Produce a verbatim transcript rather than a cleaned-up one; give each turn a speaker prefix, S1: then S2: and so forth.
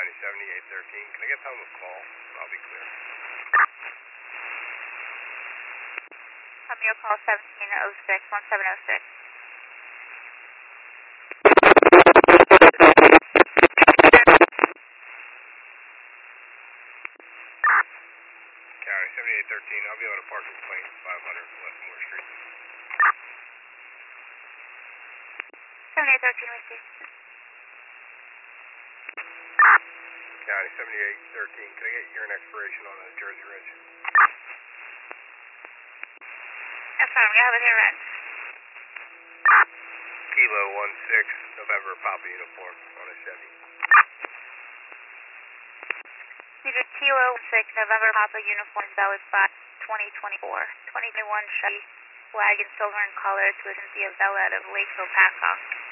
S1: County seventy-eight thirteen. Can I get time of call? I'll be clear.
S2: Romeo call seventeen oh six, one seven oh six.
S1: County seventy-eight thirteen. I'll be able to park in plane five hundred West Moore Street.
S2: seventy-eight thirteen received.
S1: County seventy-eight thirteen. Can I get year and expiration on the Jersey Ridge?
S2: That's fine, we have it here, Red.
S1: Kilo one six, November Papa uniform on a Chevy.
S2: These are Kilo six, November Papa uniform, valid spot twenty twenty-four. twenty twenty-one Chevy, wagon silver in color to agency of Bella out of Lakeville, Pasco.